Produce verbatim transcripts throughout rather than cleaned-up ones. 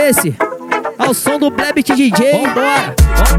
esse, ao som do Blebit D J. Vambora,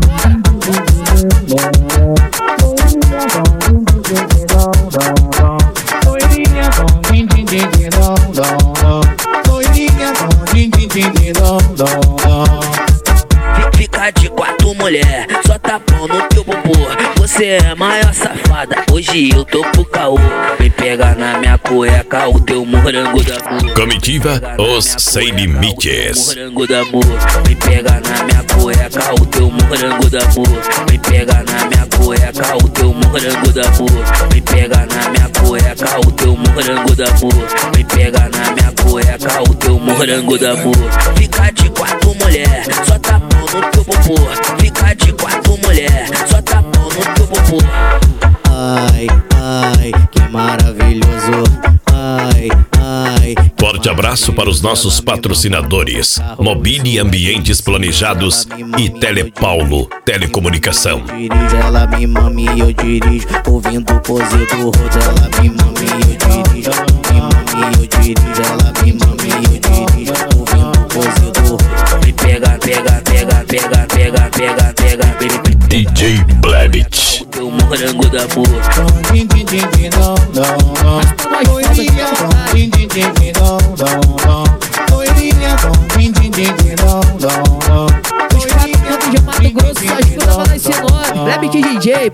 Fica de quatro, mulher, só tá pão no teu bumbum. Você é a maior safada, hoje eu tô pro caô. Vem pegar na minha cueca o teu morango da rua. Comitiva Os Sem Limites. Morango da rua. Vem pegar na minha cueca o teu morango da rua. Vem pegar na minha cueca o teu morango da rua. Vem pegar na minha cueca o teu morango da rua. Vem pegar na minha cueca o teu morango da rua. Fica de quatro, mulher, só tá pão no teu bumbum. Fica de quatro, mulher, só tá pão no teu bumbum. Ai, ai, que maravilhoso. Ai, ai. Forte abraço para os nossos patrocinadores: Mobile Ambientes Planejados e Telepaulo Telecomunicação. Dirijo, ela me mame e eu dirijo, ouvindo pose do rodo. Ela me mame e eu dirijo, me mame e eu dirijo. Ela me mame e eu dirijo, ouvindo pose do rodo. Me pega, pega, pega, pega, pega, pega, pega, pega. D J Blebit. Teu morango da rua. Os quatro cantos de Mato Grosso só escuta falar esse nome, Blebit D J.